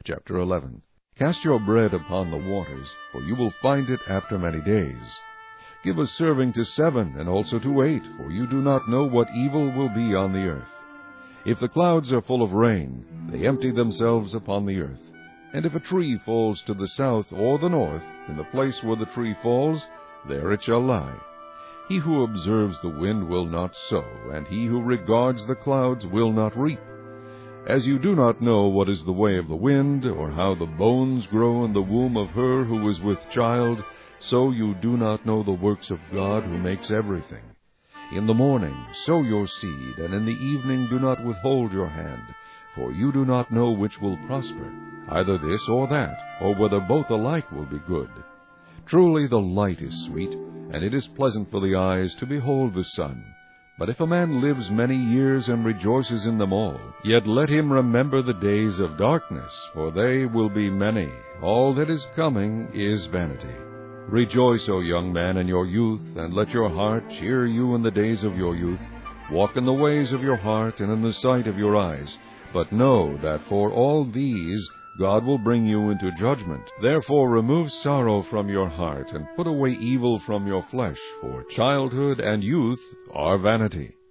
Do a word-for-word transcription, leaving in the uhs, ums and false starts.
Chapter eleven. Cast your bread upon the waters, for you will find it after many days. Give a serving to seven, and also to eight, for you do not know what evil will be on the earth. If the clouds are full of rain, they empty themselves upon the earth. And if a tree falls to the south or the north, in the place where the tree falls, there it shall lie. He who observes the wind will not sow, and he who regards the clouds will not reap. As you do not know what is the way of the wind, or how the bones grow in the womb of her who is with child, so you do not know the works of God who makes everything. In the morning sow your seed, and in the evening do not withhold your hand, for you do not know which will prosper, either this or that, or whether both alike will be good. Truly the light is sweet, and it is pleasant for the eyes to behold the sun. But if a man lives many years and rejoices in them all, yet let him remember the days of darkness, for they will be many. All that is coming is vanity. Rejoice, O young man, in your youth, and let your heart cheer you in the days of your youth. Walk in the ways of your heart and in the sight of your eyes. But know that for all these God will bring you into judgment. Therefore remove sorrow from your heart, and put away evil from your flesh, for childhood and youth are vanity.